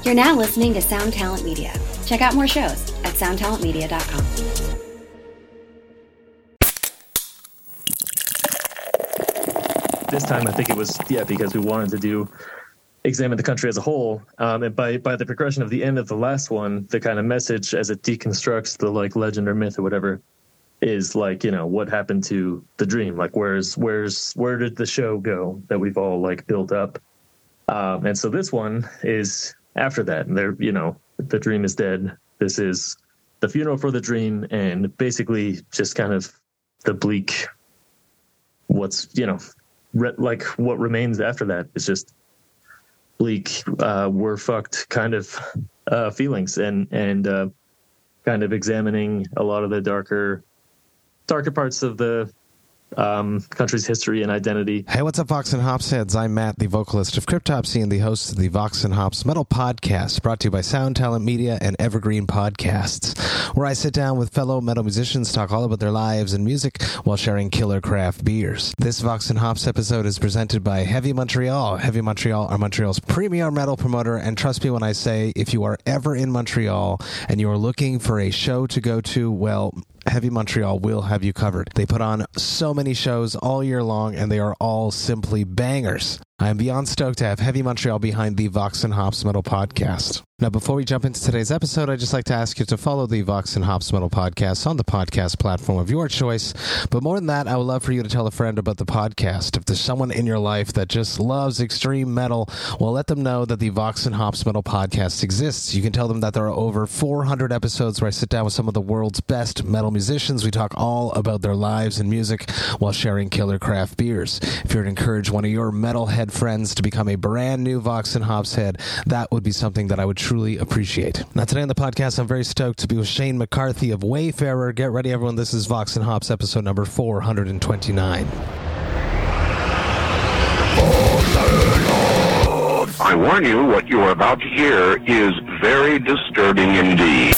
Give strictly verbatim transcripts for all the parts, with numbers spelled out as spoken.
You're now listening to Sound Talent Media. Check out more shows at sound talent media dot com. This time, I think it was, yeah, because we wanted to do examine the country as a whole. Um, and by, by the progression of the end of the last one, the kind of message as it deconstructs the like legend or myth or whatever is like, you know, what happened to the dream? Like, where's, where's, where did the show go that we've all like built up? Um, and so this one is after that, and they're, you know, the dream is dead. This is the funeral for the dream, and basically just kind of the bleak, what's, you know, re- like what remains after that is just bleak, uh, we're fucked kind of uh, feelings, and, and uh, kind of examining a lot of the darker, darker parts of the um country's history and identity. Hey, what's up, Vox and Hops heads? I'm Matt, the vocalist of Cryptopsy and the host of the Vox and Hops Metal Podcast, brought to you by Sound Talent Media and Evergreen Podcasts, where I sit down with fellow metal musicians, talk all about their lives and music while sharing killer craft beers. This Vox and Hops episode is presented by Heavy Montreal. Heavy Montreal are Montreal's premier metal promoter, and trust me when I say, if you are ever in Montreal and you are looking for a show to go to, well, Heavy Montreal will have you covered. They put on so many shows all year long, and they are all simply bangers. I am beyond stoked to have Heavy Montreal behind the Vox and Hops Metal Podcast. Now, before we jump into today's episode, I'd just like to ask you to follow the Vox and Hops Metal Podcast on the podcast platform of your choice. But more than that, I would love for you to tell a friend about the podcast. If there's someone in your life that just loves extreme metal, well, let them know that the Vox and Hops Metal Podcast exists. You can tell them that there are over four hundred episodes where I sit down with some of the world's best metal musicians. We talk all about their lives and music while sharing killer craft beers. If you're to encourage one of your metalhead friends to become a brand new Vox and Hops head, that would be something that I would truly appreciate. Now, today on the podcast, I'm very stoked to be with Shane McCarthy of Wayfarer. Get ready, everyone. This is Vox and Hops episode number four hundred twenty-nine. I warn you, what you are about to hear is very disturbing indeed.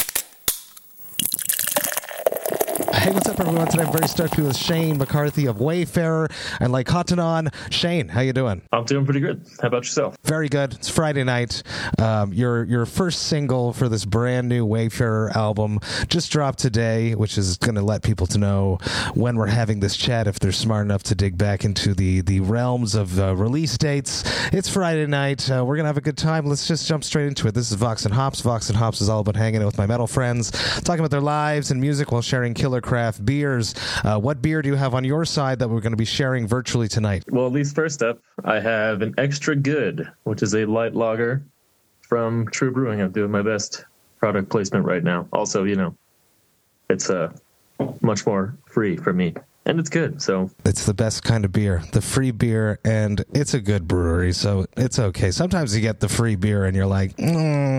Hey, what's up, everyone? Today I'm very stoked to be with Shane McCarthy of Wayfarer and Like Cotton. Shane, how you doing? I'm doing pretty good. How about yourself? Very good. It's Friday night. Um, your your first single for this brand new Wayfarer album just dropped today, which is going to let people to know when we're having this chat if they're smart enough to dig back into the, the realms of uh, release dates. It's Friday night. Uh, we're going to have a good time. Let's just jump straight into it. This is Vox and Hops. Vox and Hops is all about hanging out with my metal friends, talking about their lives and music while sharing killer craft beers. Uh, what beer do you have on your side that we're going to be sharing virtually tonight? Well, at least first up, I have an Extra Good, which is a light lager from True Brewing. I'm doing my best product placement right now. Also, you know, it's uh, much more free for me, and it's good. So it's the best kind of beer, the free beer, and it's a good brewery, so it's okay. Sometimes you get the free beer and you're like, mm,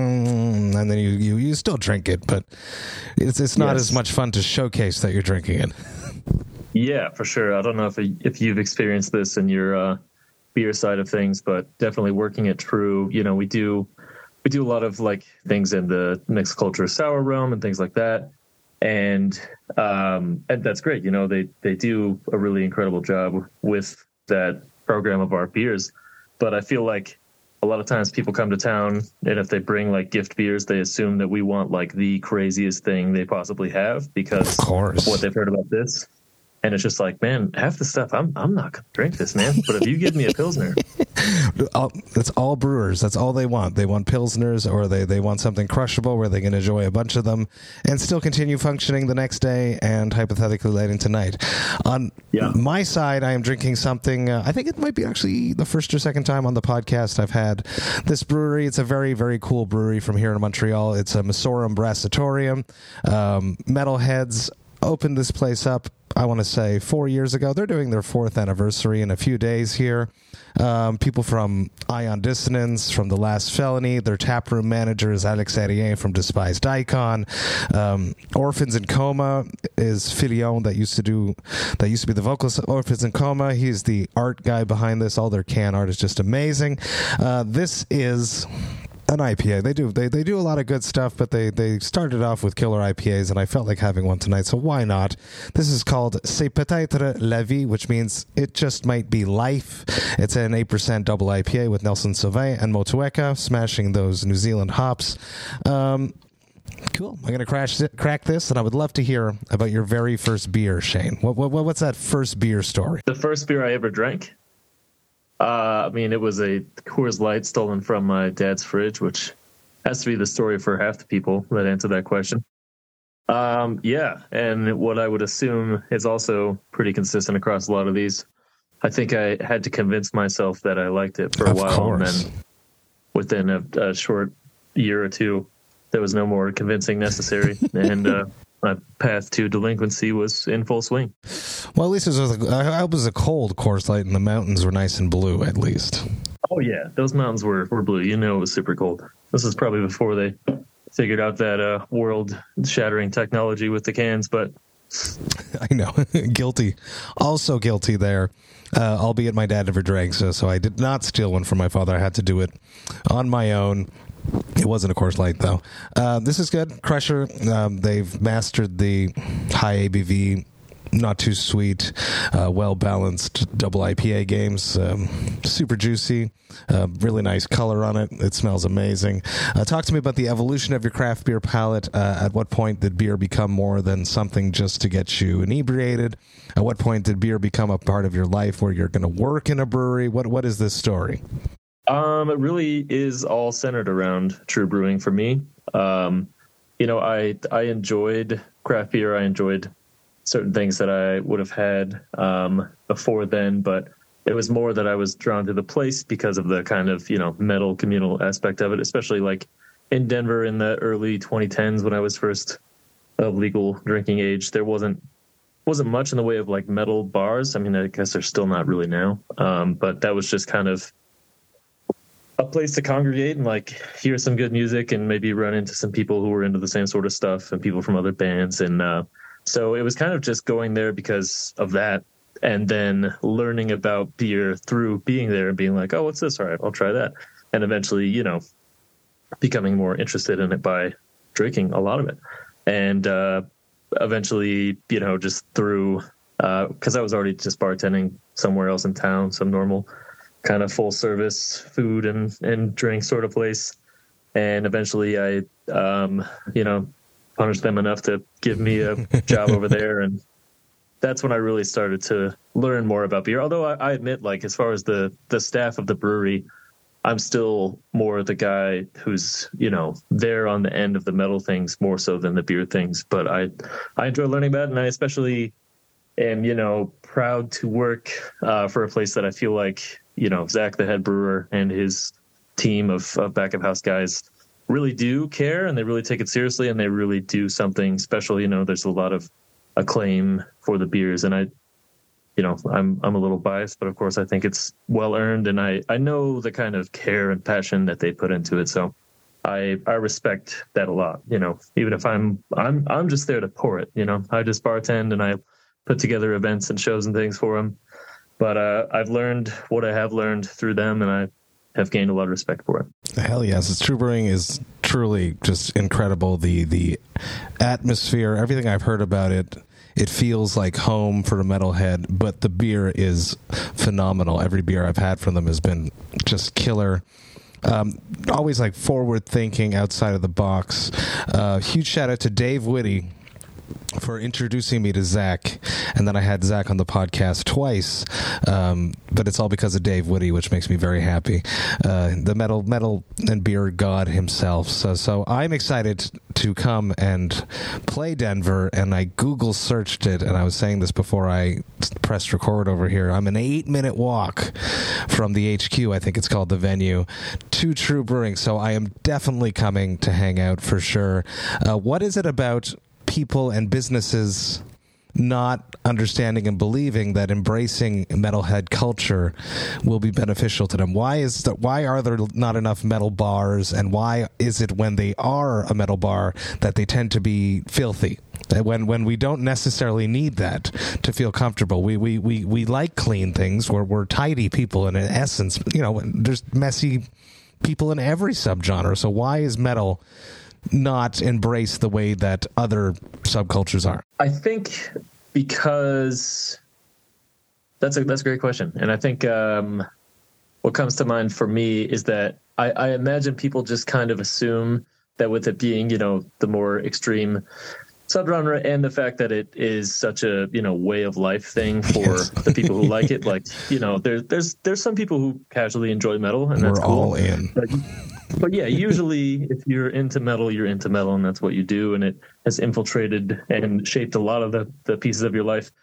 and then you, you, you still drink it, but it's it's not yes. as much fun to showcase that you're drinking it. Yeah, for sure. I don't know if if you've experienced this in your uh, beer side of things, but definitely working at True, you know, we do we do a lot of like things in the mixed culture sour realm and things like that. And um, and that's great. You know, they, they do a really incredible job with that program of our beers. But I feel like a lot of times people come to town, and if they bring like gift beers, they assume that we want like the craziest thing they possibly have because of, course. of what they've heard about this. And it's just like, man, half the stuff, I'm I'm not going to drink this, man. But if you give me a Pilsner. all, that's all brewers. That's all they want. They want Pilsners, or they, they want something crushable where they can enjoy a bunch of them and still continue functioning the next day and hypothetically late into night. On yeah. my side, I am drinking something, uh, I think it might be actually the first or second time on the podcast I've had this brewery. It's a very, very cool brewery from here in Montreal. It's a Messorum Brassatorium. Um, Metalheads opened this place up, I want to say, four years ago. They're doing their fourth anniversary in a few days here. Um, people from Ion Dissonance, from The Last Felony, their taproom manager is Alex Ariane from Despised Icon. Um, Orphans in Coma is Filion, that used to do, that used to be the vocalist of Orphans in Coma. He's the art guy behind this. All their can art is just amazing. Uh, this is an I P A. They do they they do a lot of good stuff, but they they started off with killer I P As, and I felt like having one tonight, so why not? This is called C'est peut-être la vie, which means it just might be life. It's an eight percent double I P A with Nelson Sauvin and Motueka, smashing those New Zealand hops. Um, cool. I'm going to crash it, crack this, and I would love to hear about your very first beer, Shane. What, what what's that first beer story? The first beer I ever drank? Uh, I mean, it was a Coors Light stolen from my dad's fridge, which has to be the story for half the people that answer that question. Um, yeah, and what I would assume is also pretty consistent across a lot of these. I think I had to convince myself that I liked it for a Of while, course. and then within a, a short year or two, there was no more convincing necessary, and uh, my path to delinquency was in full swing. Well, at least it was a, I was a cold Coors Light, and the mountains were nice and blue, at least. Oh, yeah. Those mountains were, were blue. You know it was super cold. This is probably before they figured out that uh, world-shattering technology with the cans, but... I know. Guilty. Also guilty there. Uh, albeit my dad never drank, so, so I did not steal one from my father. I had to do it on my own. It wasn't a Coors Light, though. Uh, this is good. Crusher, um, they've mastered the high A B V, not too sweet, uh, well-balanced double I P A games. Um, super juicy, uh, really nice color on it. It smells amazing. Uh, talk to me about the evolution of your craft beer palate. Uh, at what point did beer become more than something just to get you inebriated? At what point did beer become a part of your life where you're going to work in a brewery? What What is this story? Um, it really is all centered around true brewing for me. Um, you know, I I enjoyed craft beer. I enjoyed certain things that I would have had um, before then, but it was more that I was drawn to the place because of the kind of, you know, metal communal aspect of it, especially like in Denver in the early twenty tens when I was first of legal drinking age. There wasn't wasn't much in the way of like metal bars. I mean, I guess there's still not really now, um, but that was just kind of a place to congregate and like hear some good music and maybe run into some people who were into the same sort of stuff and people from other bands. And uh, so it was kind of just going there because of that. And then learning about beer through being there and being like, oh, what's this? All right, I'll try that. And eventually, you know, becoming more interested in it by drinking a lot of it. And uh, eventually, you know, just through, because uh, I was already just bartending somewhere else in town, some normal kind of full service food and, and drink sort of place. And eventually I, um, you know, punished them enough to give me a job over there. And that's when I really started to learn more about beer. Although I, I admit, like, as far as the, the staff of the brewery, I'm still more the guy who's, you know, there on the end of the metal things more so than the beer things. But I, I enjoy learning about it. And I especially am, you know, proud to work uh, for a place that I feel like, you know, Zach, the head brewer, and his team of, of back of house guys really do care, and they really take it seriously, and they really do something special. You know, there's a lot of acclaim for the beers, and I, you know, I'm I'm a little biased, but of course I think it's well earned, and I, I know the kind of care and passion that they put into it. So I I respect that a lot. You know, even if I'm I'm I'm just there to pour it. You know, I just bartend and I put together events and shows and things for them. But uh, I've learned what I have learned through them, and I have gained a lot of respect for it. Hell yes. It's True Brewing is truly just incredible. The the atmosphere, everything I've heard about it, it feels like home for a metalhead, but the beer is phenomenal. Every beer I've had from them has been just killer. Um, always like forward thinking, outside of the box. Uh, huge shout out to Dave Whitty for introducing me to Zach, and then I had Zach on the podcast twice, um, but it's all because of Dave Whitty, which makes me very happy. Uh, the metal, metal and beer god himself. So, so I'm excited to come and play Denver, and I Google searched it, and I was saying this before I pressed record over here. I'm an eight minute walk from the H Q, I think it's called, the venue, to True Brewing. So I am definitely coming to hang out for sure. Uh, what is it about people and businesses not understanding and believing that embracing metalhead culture will be beneficial to them? Why is that? Why are there not enough metal bars, and why is it when they are a metal bar that they tend to be filthy? When when we don't necessarily need that to feel comfortable. We we we, we like clean things. We're we're tidy people, and in essence, you know, there's messy people in every subgenre. So why is metal not embraced the way that other subcultures are? I think because that's a that's a great question, and I think um, what comes to mind for me is that I, I imagine people just kind of assume that with it being, you know, the more extreme subgenre and the fact that it is such a, you know, way of life thing for yes. the people who like it, like, you know, there, there's there's some people who casually enjoy metal, and that's We're cool. all in. But, but yeah, usually if you're into metal, you're into metal, and that's what you do, and it has infiltrated and shaped a lot of the, the pieces of your life.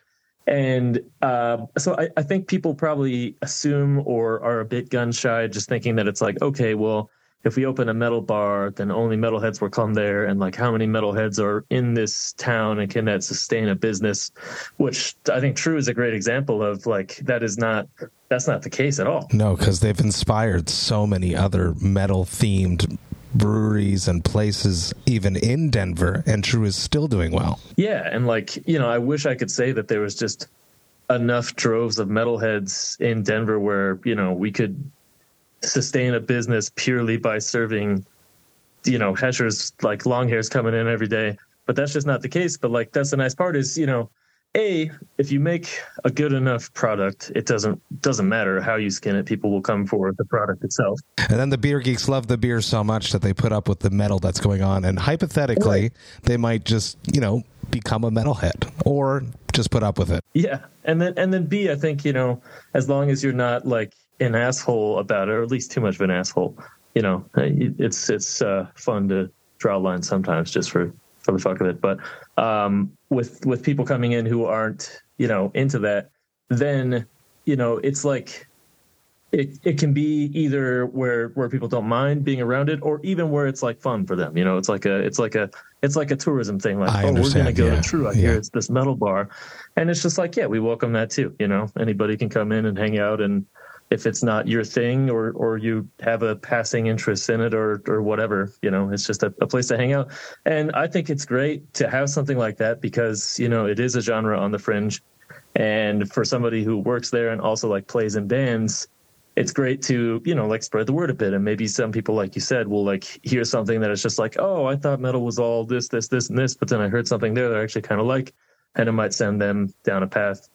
And uh, so I, I think people probably assume or are a bit gun shy, just thinking that it's like, okay, well, if we open a metal bar, then only metalheads will come there. And like, how many metalheads are in this town, and can that sustain a business? Which I think True is a great example of, like, that is not, that's not the case at all. No, because they've inspired so many other metal themed breweries and places, even in Denver, and True is still doing well. Yeah. And like, you know, I wish I could say that there was just enough droves of metalheads in Denver where, you know, we could sustain a business purely by serving, you know, Heshers, like long hairs coming in every day. But that's just not the case. But like, that's the nice part is, you know, A, if you make a good enough product, it doesn't doesn't matter how you skin it. People will come for the product itself. And then the beer geeks love the beer so much that they put up with the metal that's going on. And hypothetically, right. they might just, you know, become a metalhead or just put up with it. Yeah. And then, and then B, I think, you know, as long as you're not like an asshole about it, or at least too much of an asshole, you know, it's, it's uh, fun to draw lines sometimes just for, for the fuck of it. But um, with, with people coming in who aren't, you know, into that, then, you know, it's like, it, it can be either where, where people don't mind being around it, or even where it's like fun for them. You know, it's like a, it's like a, it's like a tourism thing. Like, I oh, we're going to go yeah. to True. I yeah. hear it's this metal bar. And it's just like, yeah, we welcome that too. You know, anybody can come in and hang out, and if it's not your thing, or, or you have a passing interest in it, or, or whatever, you know, it's just a, a place to hang out. And I think it's great to have something like that because, you know, it is a genre on the fringe. And for somebody who works there and also like plays in bands, it's great to, you know, like spread the word a bit. And maybe some people, like you said, will like hear something that is just like, oh, I thought metal was all this, this, this, and this, but then I heard something there that I actually kind of like, and it might send them down a path.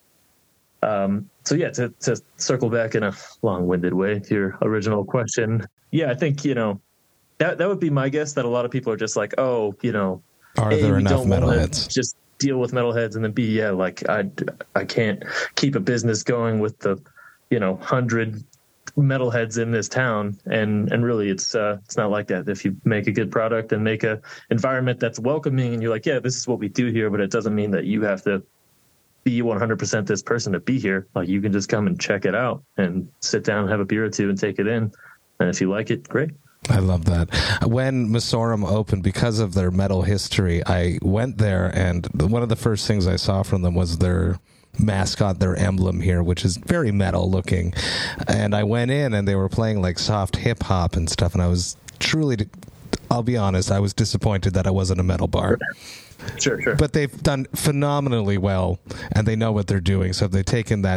Um, so yeah, to, to circle back in a long-winded way to your original question. Yeah, I think, you know, that, that would be my guess, that a lot of people are just like, oh, you know, are A, there we enough don't metalheads? Just deal with metalheads, and then B, yeah, like I, I can't keep a business going with the, you know, hundred metalheads in this town. And, and really it's, uh, it's not like that. If you make a good product and make a environment that's welcoming, and you're like, yeah, this is what we do here, but it doesn't mean that you have to be one hundred percent this person to be here. Like, you can just come and check it out and sit down, have a beer or two, and take it in. And if you like it, great. I love that. When Masorum opened, because of their metal history, I went there, and one of the first things I saw from them was their mascot, their emblem here, which is very metal looking. And I went in, and they were playing like soft hip hop and stuff, and I was truly, I'll be honest, I was disappointed that I wasn't a metal bar. Sure, sure. But they've done phenomenally well, and they know what they're doing. So they've taken that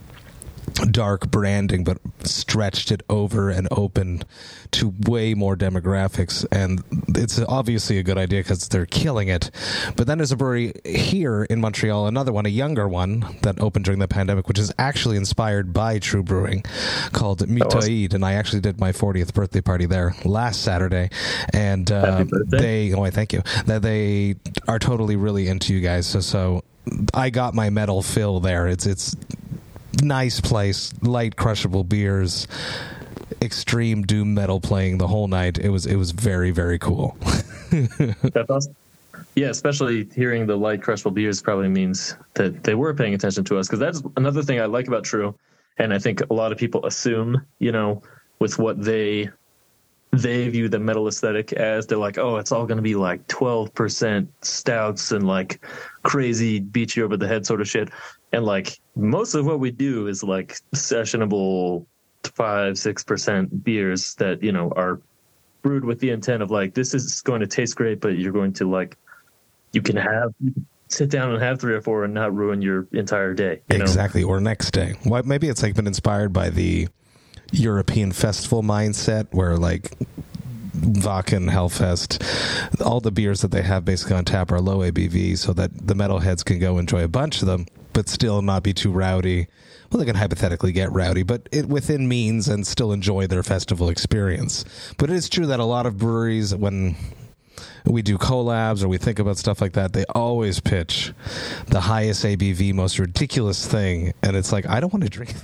dark branding but stretched it over and opened to way more demographics, and it's obviously a good idea because they're killing it. But then there's a brewery here in Montreal, another one, a younger one that opened during the pandemic, which is actually inspired by True Brewing, called Mutoid, and I actually did my fortieth birthday party there last Saturday, and uh, they oh I thank you that they are totally really into you guys, so so I got my metal fill there. It's it's nice place, light crushable beers, extreme doom metal playing the whole night. It was it was very, very cool. That's awesome. Yeah, especially hearing the light crushable beers probably means that they were paying attention to us, because that's another thing I like about True, and I think a lot of people assume, you know, with what they they view the metal aesthetic as, they're like, oh, it's all going to be like twelve percent stouts and like crazy beat you over the head sort of shit. And like most of what we do is like sessionable five, six percent beers that, you know, are brewed with the intent of like, this is going to taste great, but you're going to like, you can have, you can sit down and have three or four and not ruin your entire day. You exactly. know? Or next day. Well, maybe it's like been inspired by the European festival mindset where like Wacken, Hellfest, all the beers that they have basically on tap are low A B V so that the metalheads can go enjoy a bunch of them, but still not be too rowdy. Well, they can hypothetically get rowdy, but it within means and still enjoy their festival experience. But it is true that a lot of breweries, when we do collabs or we think about stuff like that, they always pitch the highest A B V, most ridiculous thing. And it's like, I don't want to drink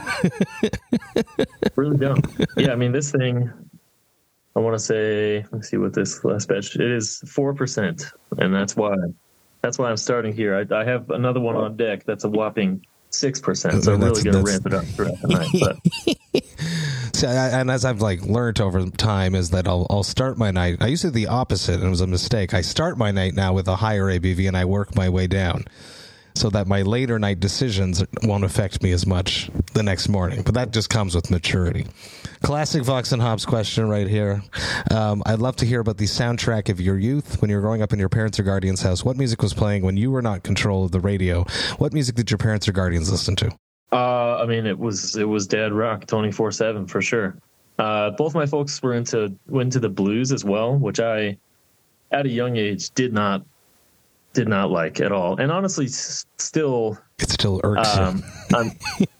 that. Really don't. Yeah, I mean, this thing, I want to say, let's see what this last batch, it is four percent. And that's why, that's why I'm starting here. I, I have another one on deck that's a whopping six percent. So I'm really going to ramp it up throughout the night. But. See, I, and as I've like learned over time is that I'll, I'll start my night. I used to do the opposite, and it was a mistake. I start my night now with a higher A B V, and I work my way down, so that my later night decisions won't affect me as much the next morning. But that just comes with maturity. Classic Vox and Hops question right here. Um, I'd love to hear about the soundtrack of your youth. When you were growing up in your parents' or guardians' house, what music was playing when you were not in control of the radio? What music did your parents or guardians listen to? Uh, I mean, it was it was dad rock twenty-four seven for sure. Uh, both my folks were into into the blues as well, which I, at a young age, did not did not like at all, and honestly, s- still it still irks um, um,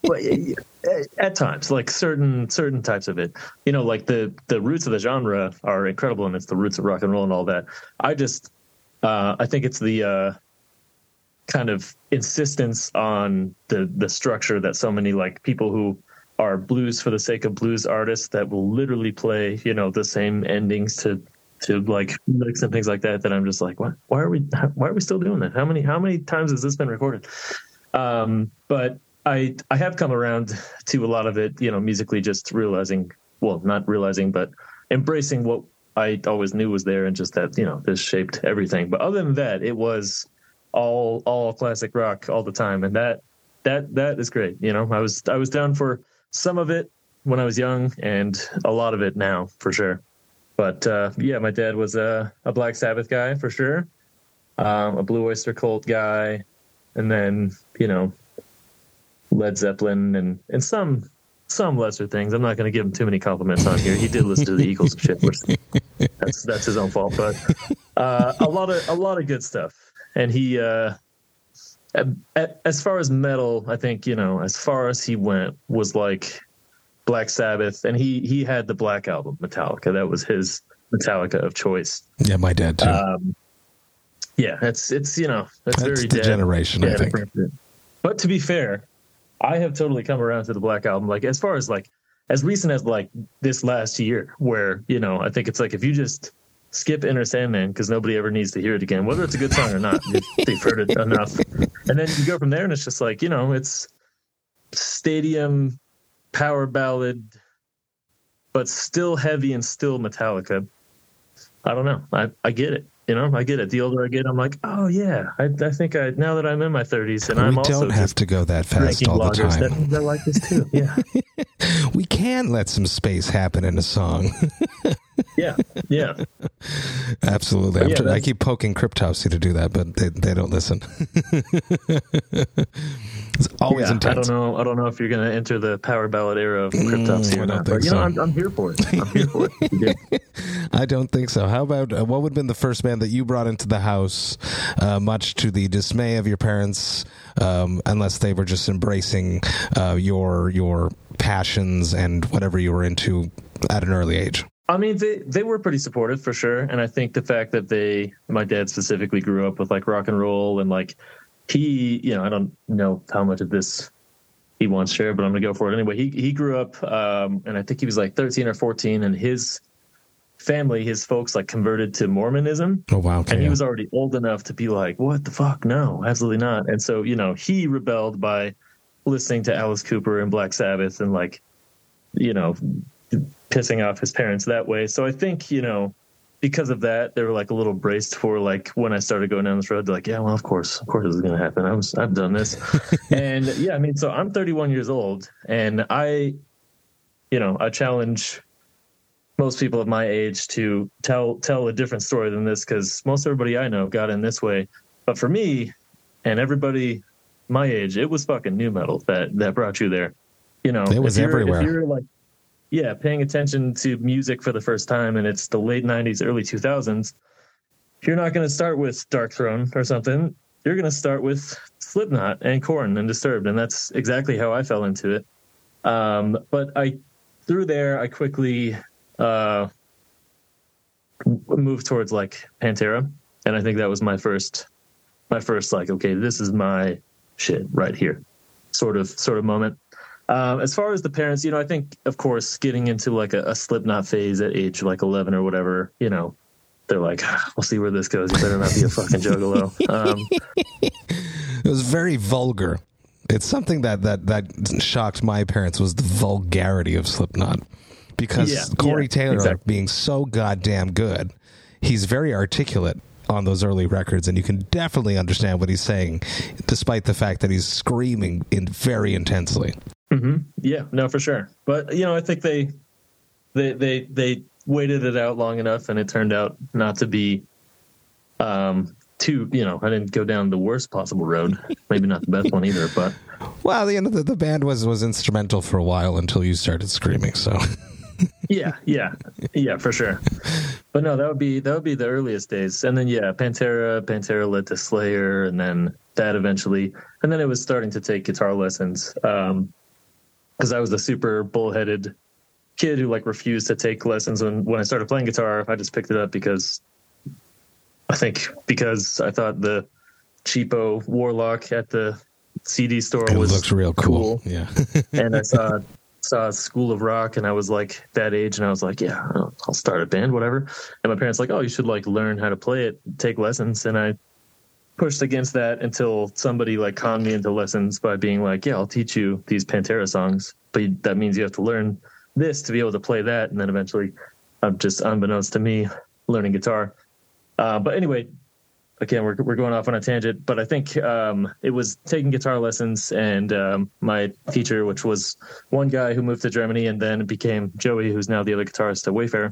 at times, like certain certain types of it. You know, like the the roots of the genre are incredible, and it's the roots of rock and roll and all that. I just uh, I think it's the uh, kind of insistence on the the structure that so many like people who are blues for the sake of blues artists that will literally play, you know, the same endings to to like licks and things like that, that I'm just like, what? Why are we why are we still doing that? How many how many times has this been recorded? Um, but I I have come around to a lot of it, you know, musically, just realizing, well, not realizing, but embracing what I always knew was there, and just that, you know, this shaped everything. But other than that, it was all all classic rock all the time, and that that that is great. You know, I was I was down for some of it when I was young, and a lot of it now for sure. But uh, yeah, my dad was a, a Black Sabbath guy for sure, um, a Blue Oyster Cult guy, and then, you know, Led Zeppelin and and some some lesser things. I'm not going to give him too many compliments on here. He did listen to the Eagles and shit, which that's that's his own fault. But uh, a lot of a lot of good stuff. And he, uh, as far as metal, I think, you know, as far as he went was like Black Sabbath, and he he had the Black Album, Metallica. That was his Metallica of choice. Yeah, my dad too. Um, yeah, it's it's you know that's, that's very the dad, generation. dad I think. But to be fair, I have totally come around to the Black Album. Like as far as like as recent as like this last year, where, you know, I think it's like if you just skip Enter Sandman because nobody ever needs to hear it again, whether it's a good song or not. They've heard it enough, and then you go from there, and it's just like, you know, it's stadium power ballad, but still heavy and still Metallica. I don't know. I, I get it. You know, I get it. The older I get, I'm like, oh yeah, I, I think I now that I'm in my thirties, and we I'm don't also have to go that fast all the bloggers, time. That means I like this too. Yeah, we can let some space happen in a song. yeah, yeah, absolutely. I'm yeah, tr- I keep poking Cryptopsy to do that, but they they don't listen. It's always yeah, intense. I don't know. I don't know if you're going to enter the power ballad era of Cryptopsy Mm, or I don't not. think But you so. know, I'm, I'm here for it. I'm here for it. Yeah. I don't think so. How about uh, what would have been the first band that you brought into the house, uh, much to the dismay of your parents, um, unless they were just embracing uh, your your passions and whatever you were into at an early age? I mean, they, they were pretty supportive for sure. And I think the fact that they, my dad specifically, grew up with like rock and roll, and like he, you know, I don't know how much of this he wants to share, but I'm going to go for it anyway. He he grew up, um, and I think he was like thirteen or fourteen, and his family, his folks, like converted to Mormonism. Oh, wow. Okay, and he yeah. was already old enough to be like, what the fuck? No, absolutely not. And so, you know, he rebelled by listening to Alice Cooper and Black Sabbath and like, you know, pissing off his parents that way. So I think, you know, because of that, they were like a little braced for like when I started going down this road, they're like, yeah, well, of course, of course this is going to happen. I was, I've done this. And yeah, I mean, so I'm thirty-one years old, and I, you know, I challenge most people of my age to tell, tell a different story than this, because most everybody I know got in this way. But for me and everybody my age, it was fucking new metal that, that brought you there. You know, it was if you're, everywhere. If you're like, yeah, paying attention to music for the first time, and it's the late nineties, early two thousands, you're not going to start with Dark Throne or something. You're going to start with Slipknot and Korn and Disturbed, and that's exactly how I fell into it. Um, but I, through there, I quickly uh, moved towards like Pantera, and I think that was my first, my first like, okay, this is my shit right here, sort of, sort of moment. Um, as far as the parents, you know, I think, of course, getting into like a, a Slipknot phase at age like eleven or whatever, you know, they're like, we'll see where this goes. You better not be a fucking juggalo. Um, it was very vulgar. It's something that, that, that shocked my parents was the vulgarity of Slipknot. Because yeah, Corey yeah, Taylor exactly. being so goddamn good, he's very articulate on those early records, and you can definitely understand what he's saying, despite the fact that he's screaming in very intensely. Mm-hmm. Yeah, no, for sure. But, you know, I think they, they, they, they waited it out long enough, and it turned out not to be um, too, you know, I didn't go down the worst possible road. Maybe not the best one either, but. Well, you know, the, the band was, was instrumental for a while until you started screaming, so. yeah, yeah, yeah, for sure. But no, that would be, that would be the earliest days. And then, yeah, Pantera, Pantera led to Slayer, and then that eventually, and then it was starting to take guitar lessons. Um, because I was the super bullheaded kid who like refused to take lessons. When, when I started playing guitar, I just picked it up because I think because I thought the cheapo Warlock at the C D store it was looks real cool. cool. Yeah. And I saw, saw School of Rock, and I was like that age, and I was like, yeah, I'll, I'll start a band, whatever. And my parents like, oh, you should like learn how to play it, take lessons. And I pushed against that until somebody like conned me into lessons by being like, yeah, I'll teach you these Pantera songs, but that means you have to learn this to be able to play that. And then eventually I'm just, unbeknownst to me, learning guitar. Uh, but anyway, again, we're, we're going off on a tangent, but I think um, it was taking guitar lessons, and um, my teacher, which was one guy who moved to Germany and then became Joey, who's now the other guitarist at Wayfarer,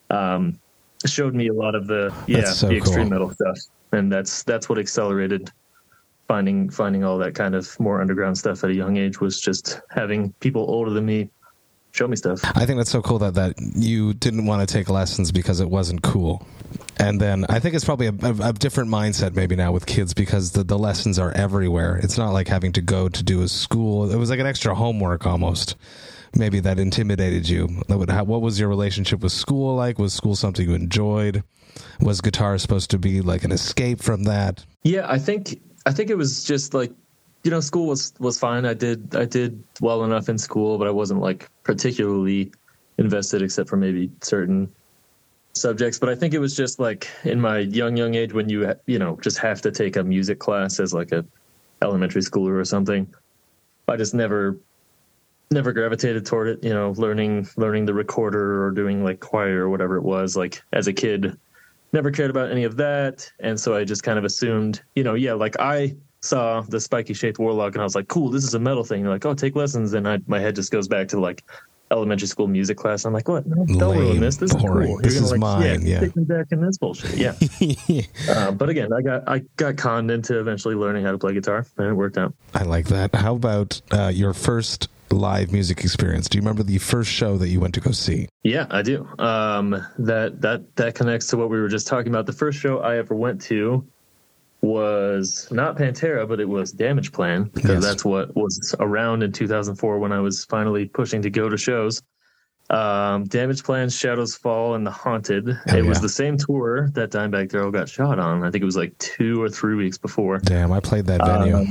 um, showed me a lot of the, yeah, so the extreme cool. metal stuff. And that's that's what accelerated finding finding all that kind of more underground stuff at a young age, was just having people older than me show me stuff. I think that's so cool that, that you didn't want to take lessons because it wasn't cool. And then I think it's probably a, a, a different mindset maybe now with kids, because the, the lessons are everywhere. It's not like having to go to do a school. It was like an extra homework almost. Maybe that intimidated you. What was your relationship with school like? Was school something you enjoyed? Was guitar supposed to be like an escape from that? Yeah, I think I think it was just like, you know, school was, was fine. I did I did well enough in school, but I wasn't like particularly invested except for maybe certain subjects. But I think it was just like in my young, young age when you, you know, just have to take a music class as like a elementary schooler or something. I just never never gravitated toward it, you know, learning learning the recorder or doing like choir or whatever it was. Like as a kid, never cared about any of that. And so I just kind of assumed, you know, yeah, like I saw the spiky shaped Warlock and I was like, cool, this is a metal thing. You're like, oh, take lessons. And I, my head just goes back to like elementary school music class. I'm like, what? No, don't Lame, ruin this. This boring. is cool. This You're is gonna, like, mine. Yeah, Yeah. Take me back in this bullshit. Yeah. uh, but again, I got I got conned into eventually learning how to play guitar, and it worked out. I like that. How about uh, your first live music experience? Do you remember the first show that you went to go see? Yeah, I do. Um, that that that connects to what we were just talking about. The first show I ever went to was not Pantera, but it was Damage Plan, because Yes. that's what was around in two thousand four when I was finally pushing to go to shows. Um, Damage Plan, Shadows Fall, and The Haunted. Oh, it was yeah. the same tour that Dimebag Darrell got shot on. I think it was like two or three weeks before. Damn, I played that venue. Um,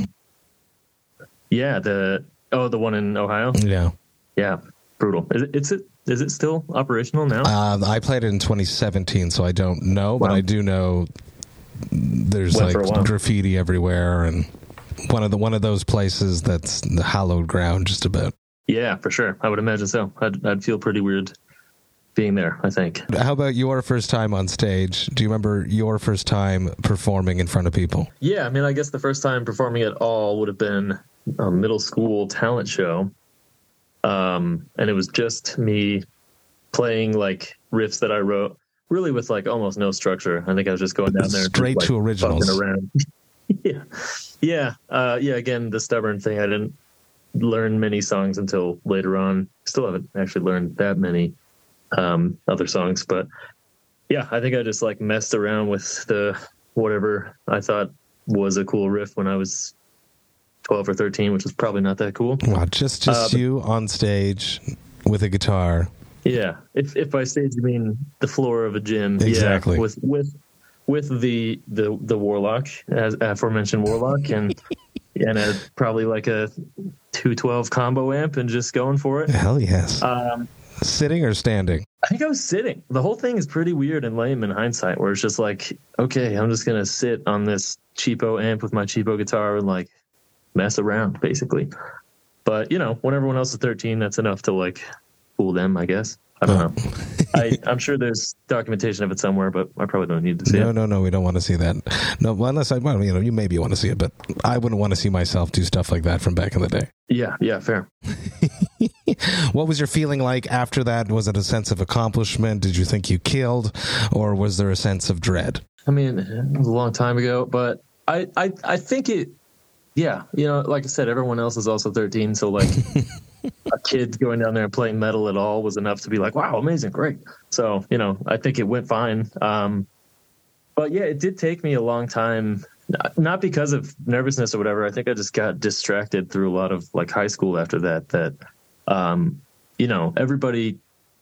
yeah, the oh, the one in Ohio. yeah. Yeah, brutal. Is it? It's it. Is it still operational now? Um, I played it in twenty seventeen, so I don't know, but Wow. I do know there's Went for a like while. graffiti everywhere, and one of the one of those places that's the hallowed ground, just about. Yeah, for sure. I would imagine so. I'd, I'd feel pretty weird being there, I think. How about your first time on stage? Do you remember your first time performing in front of people? Yeah, I mean, I guess the first time performing at all would have been a middle school talent show. Um, and it was just me playing like riffs that I wrote, really with like almost no structure. I think I was just going down there Straight just, to like, originals. fucking around. yeah. Yeah. Uh, yeah. Again, the stubborn thing. I didn't, learn many songs until later on. Still haven't actually learned that many um, other songs, but yeah, I think I just like messed around with the whatever I thought was a cool riff when I was twelve or thirteen, which was probably not that cool. Wow, just just uh, you on stage with a guitar. Yeah, if if by stage you mean the floor of a gym, exactly. Yeah, with with with the the the Warlock, as aforementioned Warlock, and and a probably like a two twelve combo amp, and just going for it. Hell yes. Um, Sitting or standing? I think I was sitting. The whole thing is pretty weird and lame in hindsight, where it's just like, okay, I'm just gonna sit on this cheapo amp with my cheapo guitar and like mess around, basically. But you know, when everyone else is thirteen, that's enough to like fool them, I guess. I don't oh. know. I, I'm sure there's documentation of it somewhere, but I probably don't need to see no, it. No, no, no, we don't want to see that. No, well, unless I, well, you know, you maybe want to see it, but I wouldn't want to see myself do stuff like that from back in the day. Yeah, yeah, fair. What was your feeling like after that? Was it a sense of accomplishment? Did you think you killed, or was there a sense of dread? I mean, it was a long time ago, but I, I, I think it. Yeah, you know, like I said, everyone else is also thirteen, so like a kid going down there and playing metal at all was enough to be like, wow, amazing, great. So, you know, I think it went fine. Um, but yeah, it did take me a long time, not because of nervousness or whatever. I think I just got distracted through a lot of like high school after that, that, um, you know, everybody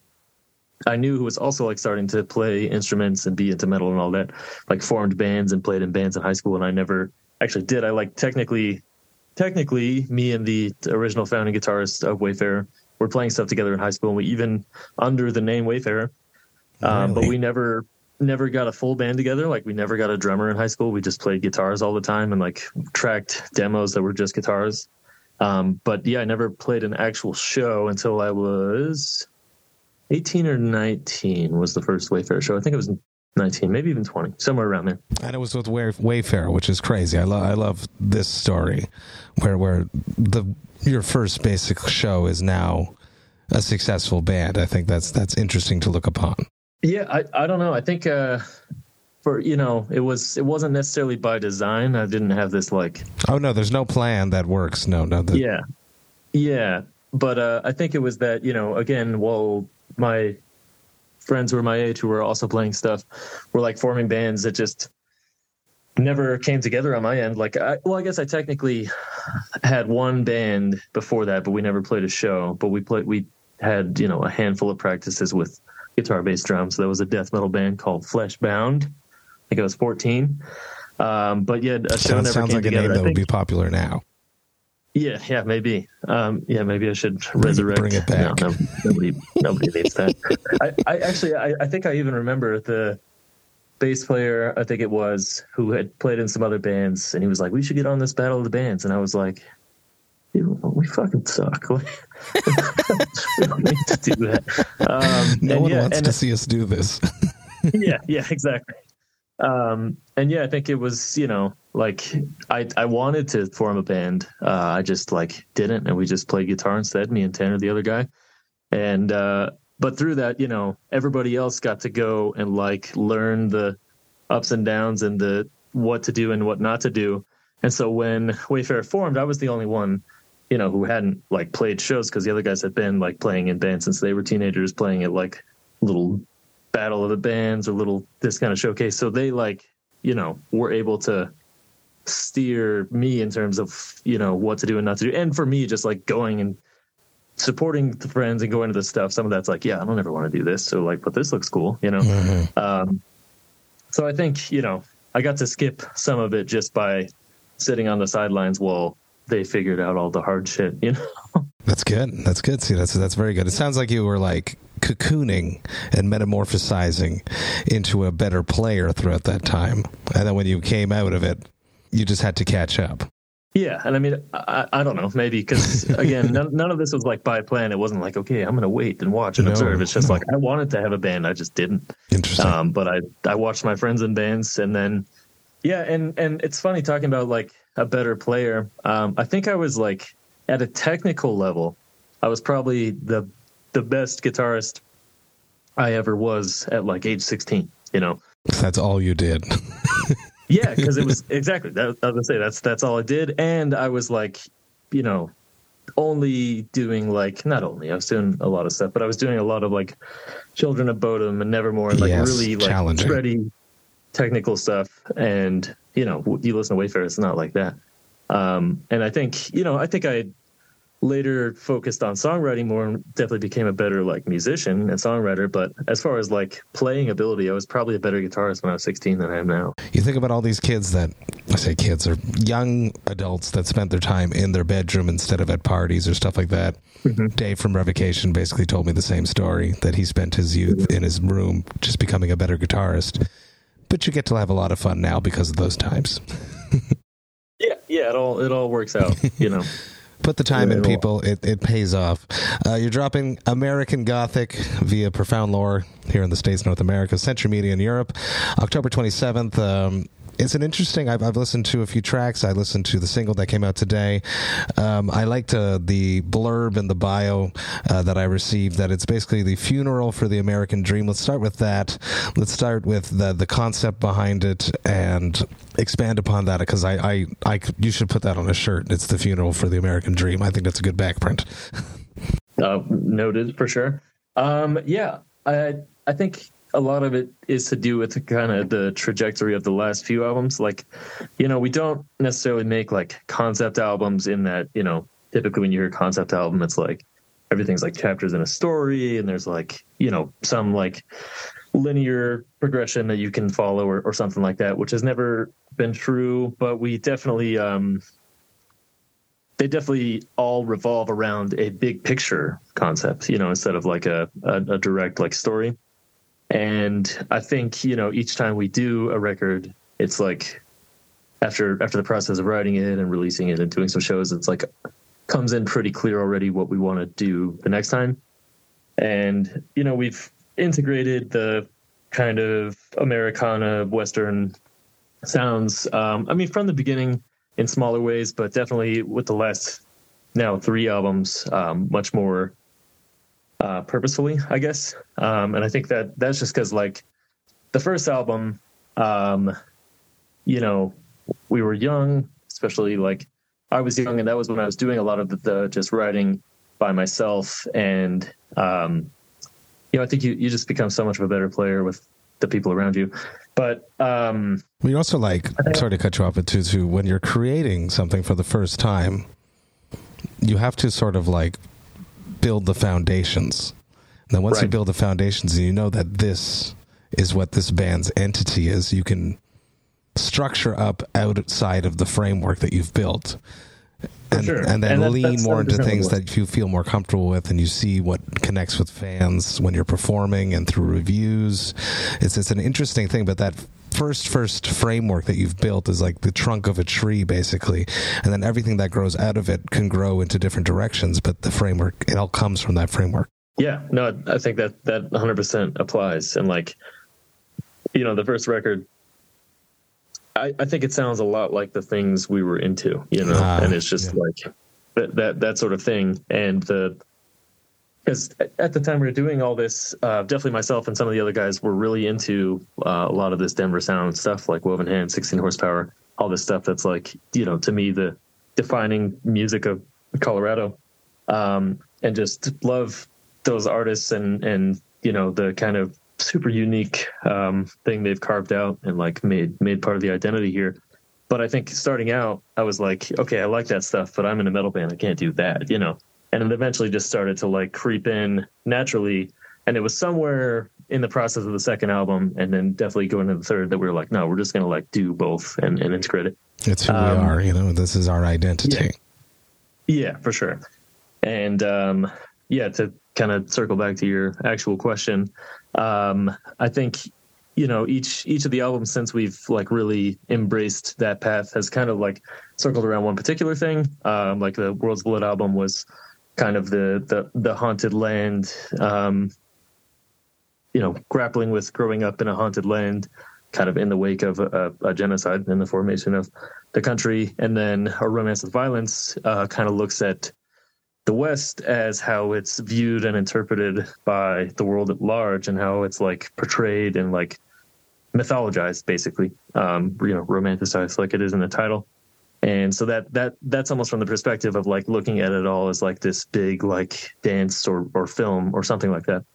I knew who was also like starting to play instruments and be into metal and all that, like formed bands and played in bands in high school. And I never actually did. I like technically, technically me and the original founding guitarist of Wayfarer were playing stuff together in high school. And we even under the name Wayfarer, um, really? but we never, never got a full band together. Like we never got a drummer in high school. We just played guitars all the time and like tracked demos that were just guitars. Um, but yeah, I never played an actual show until I was eighteen or nineteen was the first Wayfarer show. I think it was nineteen, maybe even twenty, somewhere around there. And it was with Wayfarer, which is crazy. I love, I love this story, where where the your first basic show is now a successful band. I think that's that's interesting to look upon. Yeah, I, I don't know. I think uh, for you know, it was it wasn't necessarily by design. I didn't have this like. Oh no, there's no plan that works. No, no. The... Yeah, yeah, but uh, I think it was that you know again, well. My friends who were my age who were also playing stuff were like forming bands that just never came together on my end. Like, I, well, I guess I technically had one band before that, but we never played a show. But we played, we had, you know, a handful of practices with guitar, bass, drums. So there was a death metal band called Fleshbound. I think I was fourteen. Um, but yeah, a show sounds, never sounds came like together. a name that I would think, be popular now. Yeah, yeah, maybe. Um, yeah, maybe I should resurrect. Bring it back. No, no, nobody, nobody needs that. I, I actually, I, I think I even remember the bass player. I think it was who had played in some other bands, and he was like, "We should get on this Battle of the Bands." And I was like, "We fucking suck. we don't need to do that." Um, no one yeah, wants and, to see us do this. yeah, yeah, exactly. Um, and yeah, I think it was, you know, like I, I wanted to form a band. Uh, I just like didn't. And we just played guitar instead, me and Tanner, the other guy. And, uh, but through that, you know, everybody else got to go and like learn the ups and downs and the what to do and what not to do. And so when Wayfarer formed, I was the only one, you know, who hadn't like played shows because the other guys had been like playing in bands since they were teenagers, playing at like little Battle of the Bands or little this kind of showcase. So they like, you know, were able to steer me in terms of, you know, what to do and not to do. And for me, just like going and supporting the friends and going to this stuff. Some of that's like, yeah, I don't ever want to do this. So like, but this looks cool, you know? Mm-hmm. Um, so I think, you know, I got to skip some of it just by sitting on the sidelines while they figured out all the hard shit, you know? That's good. That's good. See, that's, that's very good. It sounds like you were like cocooning and metamorphosizing into a better player throughout that time. And then when you came out of it, you just had to catch up. Yeah. And I mean, I, I don't know, maybe because, again, none, none of this was like by plan. It wasn't like, okay, I'm going to wait and watch and no, observe. It's just no. like I wanted to have a band. I just didn't. Interesting. Um, but I, I watched my friends in bands and then, yeah. And, and it's funny talking about like a better player. Um, I think I was like at a technical level, I was probably the the best guitarist I ever was at like age sixteen, you know. That's all you did. Yeah, because it was exactly that. I was gonna say that's that's all I did, and I was like, you know, only doing like, not only, I was doing a lot of stuff, but I was doing a lot of like Children of Bodom and Nevermore, and like yes, really like challenging. shreddy technical stuff. And, you know, you listen to Wayfarer, it's not like that. Um, and I think, you know, I think I later focused on songwriting more and definitely became a better like musician and songwriter. But as far as like playing ability, I was probably a better guitarist when I was sixteen than I am now. You think about all these kids that, I say kids, or young adults that spent their time in their bedroom instead of at parties or stuff like that. Mm-hmm. Dave from Revocation basically told me the same story, that he spent his youth mm-hmm. in his room just becoming a better guitarist. But you get to have a lot of fun now because of those times. yeah, yeah, it all it all works out, you know. Put the time in, people. It, it pays off. Uh, you're dropping American Gothic via Profound Lore here in the States, North America, Century Media in Europe, October twenty-seventh. Um, it's an interesting, I've, I've listened to a few tracks. I listened to the single that came out today. Um, I liked uh, the blurb in the bio uh, that I received, that it's basically the funeral for the American dream. Let's start with that. Let's start with the, the concept behind it and expand upon that, because I, I, I, you should put that on a shirt. It's the funeral for the American dream. I think that's a good back print. uh, noted for sure. Um, yeah, I, I think a lot of it is to do with kind of the trajectory of the last few albums. Like, you know, we don't necessarily make like concept albums in that, you know, typically when you hear concept album, it's like everything's like chapters in a story, and there's like, you know, some like linear progression that you can follow or, or something like that, which has never been true. But we definitely, um, they definitely all revolve around a big picture concept, you know, instead of like a, a, a direct like story. And I think, you know, each time we do a record, it's like after after the process of writing it and releasing it and doing some shows, it's like comes in pretty clear already what we want to do the next time. And, you know, we've integrated the kind of Americana Western sounds, um, I mean, from the beginning in smaller ways, but definitely with the last now three albums, um, much more Uh, purposefully, I guess. Um, and I think that that's just because, like, the first album, um, you know, we were young, especially, like, I was young, and that was when I was doing a lot of the, the just writing by myself. And, um, you know, I think you, you just become so much of a better player with the people around you. But um, we also, like, sorry to cut you off, but too, too, when you're creating something for the first time, you have to sort of, like, build the foundations. And then once right. you build the foundations and you know that this is what this band's entity is, you can structure up outside of the framework that you've built. And, sure. and then and that, lean more into things that you feel more comfortable with, and you see what connects with fans when you're performing and through reviews. It's, it's an interesting thing, but that first first framework that you've built is like the trunk of a tree, basically, and then everything that grows out of it can grow into different directions, but the framework, it all comes from that framework. Yeah, no, I think that that one hundred percent applies. And, like, you know, the first record, I, I think it sounds a lot like the things we were into, you know, uh, and it's just yeah. like that, that that sort of thing. And the because at the time we were doing all this, uh, definitely myself and some of the other guys were really into uh, a lot of this Denver sound stuff, like Woven Hand, sixteen horsepower, all this stuff that's like, you know, to me, the defining music of Colorado, um, and just love those artists and, and, you know, the kind of super unique um, thing they've carved out and like made, made part of the identity here. But I think starting out, I was like, okay, I like that stuff, but I'm in a metal band. I can't do that, you know? And it eventually just started to like creep in naturally. And it was somewhere in the process of the second album, and then definitely going to the third, that we were like, no, we're just going to like do both and, and integrate it. It's who um, we are, you know, this is our identity. Yeah, yeah, for sure. And um, yeah, to kind of circle back to your actual question, um, I think, you know, each each of the albums since we've like really embraced that path has kind of like circled around one particular thing. Um, like the World's Blood album was kind of the the, the haunted land, um, you know, grappling with growing up in a haunted land, kind of in the wake of a, a genocide and the formation of the country. And then A Romance with Violence uh, kind of looks at the West as how it's viewed and interpreted by the world at large, and how it's like portrayed and like mythologized, basically, um, you know, romanticized, like it is in the title. And so that that that's almost from the perspective of like looking at it all as like this big like dance or or film or something like that.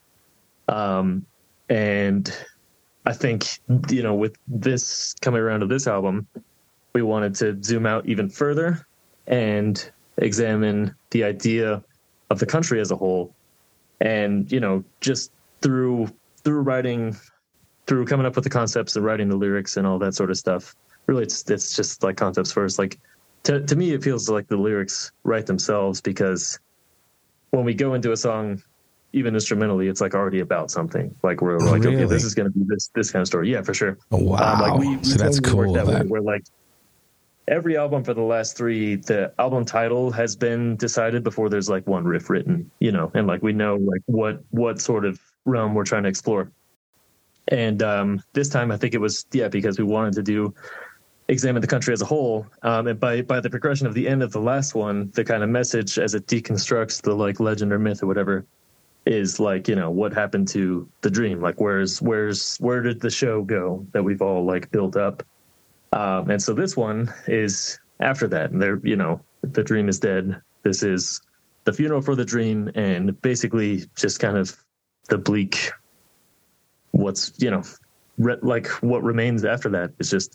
Um, and I think, you know, with this coming around to this album, we wanted to zoom out even further and examine the idea of the country as a whole. And, you know, just through through writing, through coming up with the concepts and writing the lyrics and all that sort of stuff. Really, it's it's just like concepts first. Like to to me, it feels like the lyrics write themselves, because when we go into a song, even instrumentally, it's like already about something. Like we're like, really? okay, this is going to be this this kind of story. Yeah, for sure. Oh, wow. Um, like we, we so that's totally cool. That that... way. We're like every album for the last three, the album title has been decided before there's like one riff written, you know, and like we know like what what sort of realm we're trying to explore. And um, this time, I think it was yeah because we wanted to do. examine the country as a whole, um, and by by the progression of the end of the last one, the kind of message as it deconstructs the like legend or myth or whatever is like, you know, what happened to the dream? Like where's where's where did the show go that we've all like built up? Um, and so this one is after that, and there, you know, the dream is dead. This is the funeral for the dream, and basically just kind of the bleak. What's you know, re- like what remains after that is just.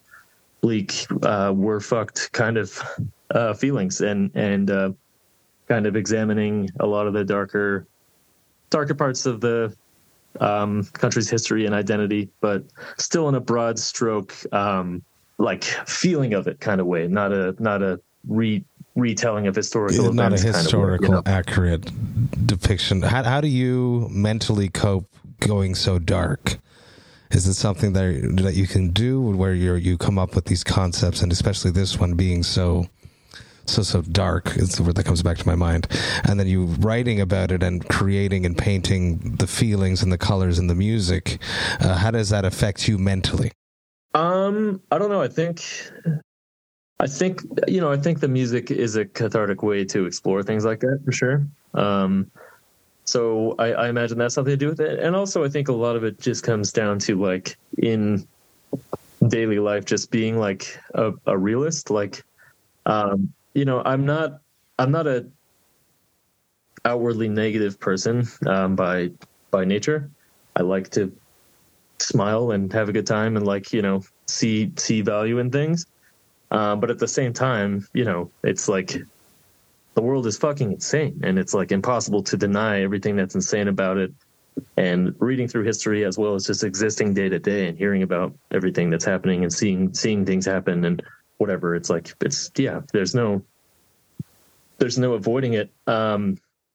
Bleak, uh, we're fucked kind of uh, feelings, and and uh, kind of examining a lot of the darker, darker parts of the um, country's history and identity, but still in a broad stroke, um, like feeling of it kind of way, not a not a re retelling of historical yeah, not events. Not a historical, kind of way, you know? accurate depiction. How how do you mentally cope going so dark? Is it something that that you can do where you you come up with these concepts, and especially this one being so so so dark? It's the word that comes back to my mind. And then you writing about it and creating and painting the feelings and the colors and the music. Uh, how does that affect you mentally? Um, I don't know. I think, I think you know, I think the music is a cathartic way to explore things like that for sure. Um, So I, I imagine that's something to do with it. And also I think a lot of it just comes down to like in daily life, just being like a, a realist. Like, um, you know, I'm not, I'm not a outwardly negative person um, by, by nature. I like to smile and have a good time and like, you know, see, see value in things. Um, but at the same time, you know, it's like, the world is fucking insane, and it's like impossible to deny everything that's insane about it. And reading through history as well as just existing day to day and hearing about everything that's happening and seeing seeing things happen and whatever, it's like it's yeah. There's no there's no avoiding it. Um,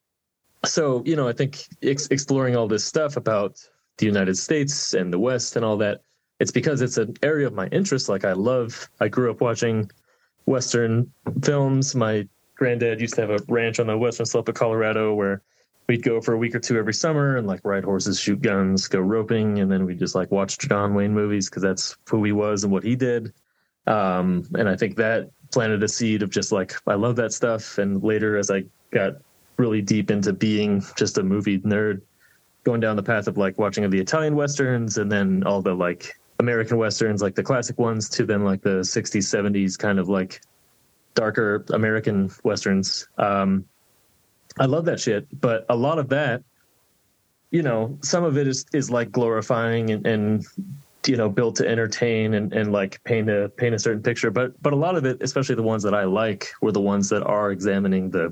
so you know, I think ex- exploring all this stuff about the United States and the West and all that, it's because it's an area of my interest. Like I love. I grew up watching Western films. My granddad used to have a ranch on the western slope of Colorado where we'd go for a week or two every summer and like ride horses, shoot guns, go roping, and then we'd just like watch John Wayne movies because that's who he was and what he did. Um, and I think that planted a seed of just like, I love that stuff. And later, as I got really deep into being just a movie nerd, going down the path of like watching the Italian Westerns and then all the like American Westerns, like the classic ones, to then like the sixties, seventies kind of like darker American Westerns. Um, I love that shit, but a lot of that, you know, some of it is, is like glorifying and, and, you know, built to entertain and, and like paint a, paint a certain picture. But, but a lot of it, especially the ones that I like, were the ones that are examining the,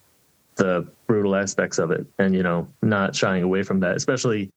the brutal aspects of it and, you know, not shying away from that, especially,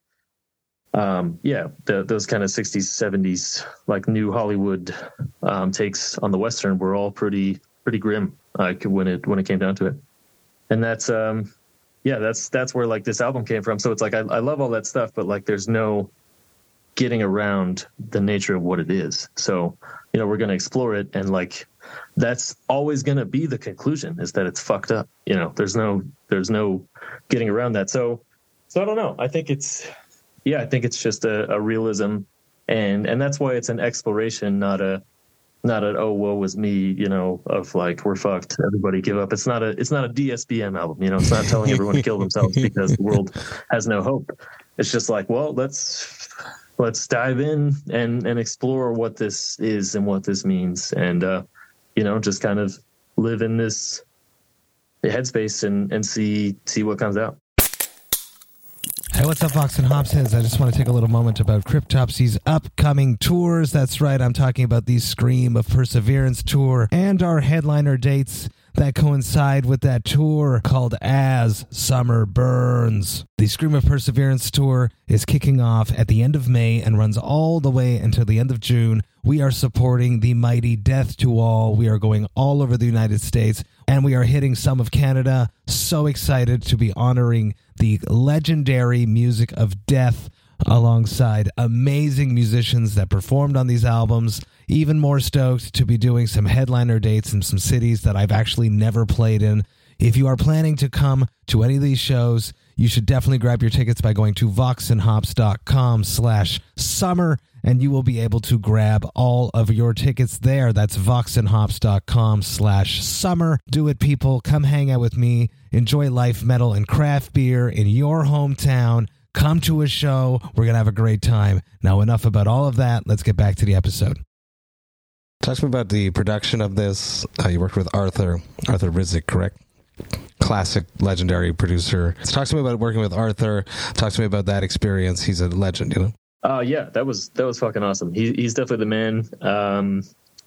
um, yeah, the, those kind of sixties, seventies, like new Hollywood, um, takes on the Western were all pretty, pretty grim, like when it, when it came down to it. And that's, um, yeah, that's, that's where like this album came from. So it's like, I, I love all that stuff, but like, there's no getting around the nature of what it is. So, you know, we're going to explore it. And like, that's always going to be the conclusion, is that it's fucked up. You know, there's no, there's no getting around that. So, so I don't know. I think it's, yeah, I think it's just a, a realism, and, and that's why it's an exploration, not a, not an, oh, woe was me, you know, of like, we're fucked, everybody give up. It's not a, it's not a D S B M album, you know, it's not telling everyone to kill themselves because the world has no hope. It's just like, well, let's, let's dive in and, and explore what this is and what this means. And, uh, you know, just kind of live in this headspace and, and see see what comes out. Hey, what's up, Vox and Hops heads? I just want to take a little moment about Cryptopsy's upcoming tours. That's right, I'm talking about the Scream of Perseverance tour and our headliner dates that coincide with that tour called As Summer Burns. The Scream of Perseverance tour is kicking off at the end of May and runs all the way until the end of June. We are supporting the mighty Death to All. We are going all over the United States, and we are hitting some of Canada. So excited to be honoring the legendary music of Death alongside amazing musicians that performed on these albums. Even more stoked to be doing some headliner dates in some cities that I've actually never played in. If you are planning to come to any of these shows, you should definitely grab your tickets by going to voxandhops.com slash summer, and you will be able to grab all of your tickets there. That's voxandhops.com slash summer. Do it, people. Come hang out with me. Enjoy life, metal, and craft beer in your hometown. Come to a show. We're going to have a great time. Now, enough about all of that. Let's get back to the episode. Talk to me about the production of this. Uh, you worked with Arthur, Arthur Rizek, correct? Classic, legendary producer. Talk to me about working with Arthur. Talk to me about that experience. He's a legend, you know? Uh, yeah, that was that was fucking awesome. He, he's definitely the man. Um,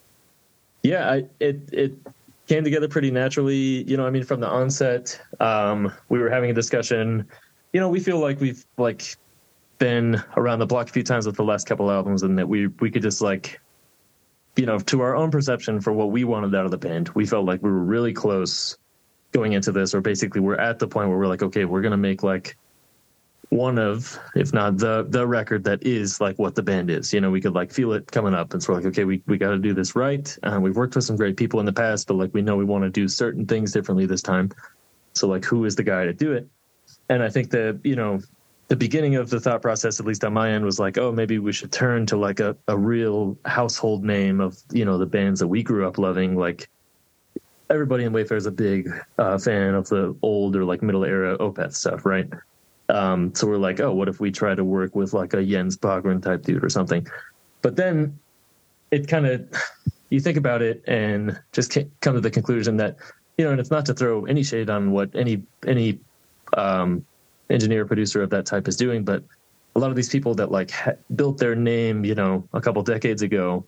yeah, I, it it came together pretty naturally. You know, I mean, from the onset, um, we were having a discussion. You know, we feel like we've like been around the block a few times with the last couple albums, and that we we could just like, you know, to our own perception for what we wanted out of the band, we felt like we were really close going into this, or basically we're at the point where we're like, okay, we're going to make like one of, if not the, the record that is like what the band is. You know, we could like feel it coming up, and so we're like, okay, we, we got to do this right. Uh, we've worked with some great people in the past, but like, we know we want to do certain things differently this time. So like, who is the guy to do it? And I think that, you know, the beginning of the thought process, at least on my end, was like, oh, maybe we should turn to like a, a real household name of, you know, the bands that we grew up loving. Like, everybody in Wayfair is a big uh, fan of the old or like middle era Opeth stuff, right? Um, so we're like, oh, what if we try to work with like a Jens Bogren type dude or something? But then it kind of, you think about it and just come to the conclusion that, you know, and it's not to throw any shade on what any any um, engineer producer of that type is doing, but a lot of these people that like ha- built their name, you know, a couple decades ago,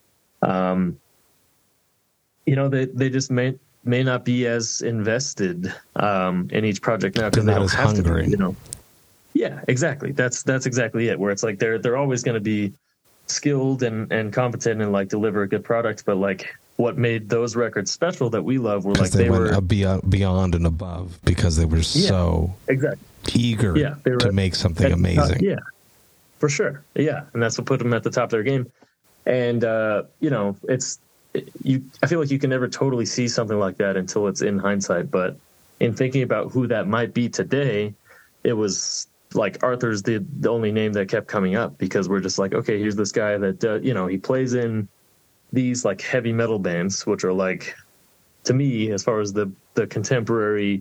um, you know, they, they just may may not be as invested um, in each project now because they don't have hungry. to be, you know. Yeah, exactly. That's that's exactly it. Where it's like they're they're always going to be skilled and, and competent and like deliver a good product, but like what made those records special that we love were like they, they went were beyond, beyond and above because they were so yeah, exactly. eager yeah, they were to make something amazing. Top, yeah, for sure. Yeah, and that's what put them at the top of their game. And uh, you know, it's. You, I feel like you can never totally see something like that until it's in hindsight. But in thinking about who that might be today, it was like Arthur's the, the only name that kept coming up because we're just like, okay, here's this guy that, uh, you know, he plays in these like heavy metal bands, which are like, to me, as far as the, the contemporary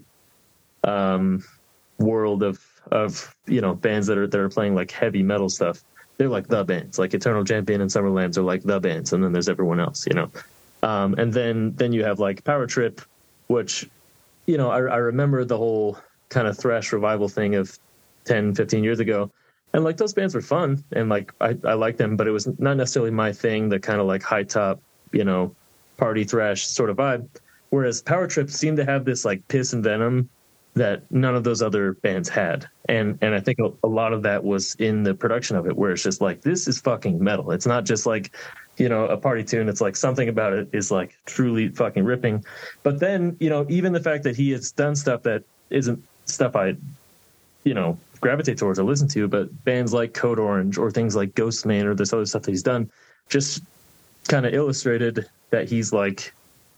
um, world of, of, you know, bands that are, that are playing like heavy metal stuff, they're like the bands, like Eternal Champion and Summerlands are like the bands. And then there's everyone else, you know? Um, and then, then you have like Power Trip, which, you know, I, I remember the whole kind of thrash revival thing of ten, fifteen years ago. And like those bands were fun and like, I, I liked them, but it was not necessarily my thing, the kind of like high top, you know, party thrash sort of vibe. Whereas Power Trip seemed to have this like piss and venom that none of those other bands had. And and I think a lot of that was in the production of it, where it's just like, this is fucking metal. It's not just like, you know, a party tune. It's like something about it is like truly fucking ripping. But then, you know, even the fact that he has done stuff that isn't stuff I, you know, gravitate towards or listen to, but bands like Code Orange or things like Ghostman or this other stuff that he's done just kind of illustrated that he's like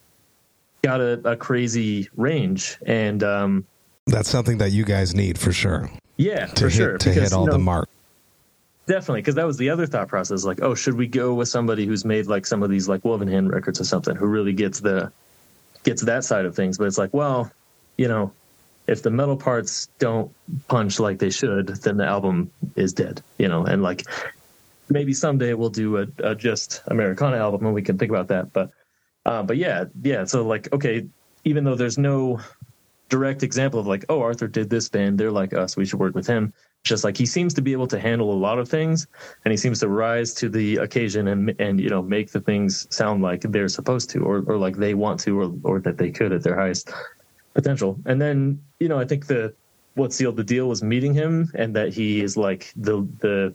got a, a crazy range. And, um, that's something that you guys need for sure. Yeah, to for hit, sure. To because, hit all you know, the mark. Definitely, because that was the other thought process. Like, oh, should we go with somebody who's made like some of these like Woven Hand records or something, who really gets the gets that side of things? But it's like, well, you know, if the metal parts don't punch like they should, then the album is dead. You know, and like maybe someday we'll do a, a just Americana album and we can think about that. But Uh, but yeah, yeah. So like, okay, even though there's no direct example of like, oh, Arthur did this band, they're like us, we should work with him. Just like he seems to be able to handle a lot of things, and he seems to rise to the occasion and and you know make the things sound like they're supposed to, or or like they want to, or or that they could at their highest potential. And then you know I think the what sealed the deal was meeting him, and that he is like the the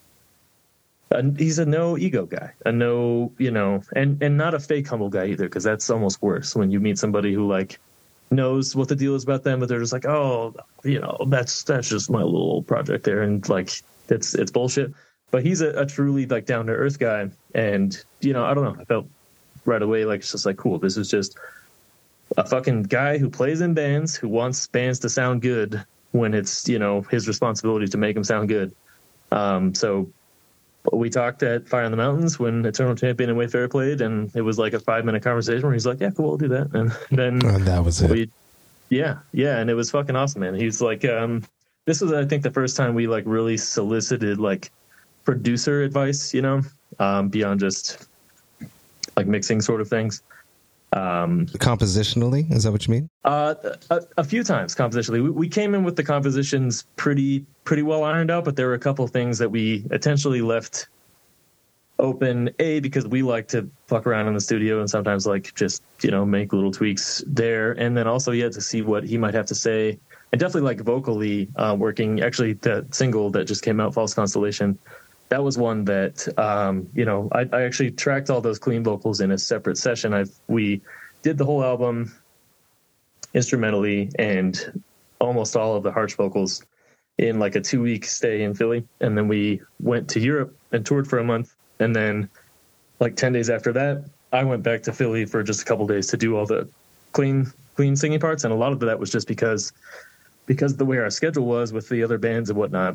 uh, he's a no ego guy, a no you know, and and not a fake humble guy either, because that's almost worse when you meet somebody who like knows what the deal is about them, but they're just like, oh, you know, that's that's just my little project there, and like it's it's bullshit. But he's a, a truly like down to earth guy, and you know, I don't know, I felt right away like it's just like cool. This is just a fucking guy who plays in bands, who wants bands to sound good when it's you know his responsibility to make them sound good. Um, so we talked at Fire on the Mountains when Eternal Champion and Wayfarer played, and it was like a five minute conversation where he's like, yeah, cool, I'll do that. And then and that was it. We, yeah. Yeah. And it was fucking awesome, man. He's like, um, this was, I think, the first time we like really solicited like producer advice, you know, um, beyond just like mixing sort of things. Um, Compositionally, is that what you mean? Uh, a, a few times compositionally. We, we came in with the compositions pretty pretty well ironed out, but there were a couple things that we intentionally left open. A, because we like to fuck around in the studio and sometimes like just you know make little tweaks there, and then also yeah to see what he might have to say, and definitely like vocally uh, working. Actually, that single that just came out, False Constellation, that was one that, um, you know, I, I actually tracked all those clean vocals in a separate session. I we did the whole album instrumentally and almost all of the harsh vocals in like a two-week stay in Philly. And then we went to Europe and toured for a month. And then like ten days after that, I went back to Philly for just a couple days to do all the clean, clean singing parts. And a lot of that was just because, because the way our schedule was with the other bands and whatnot,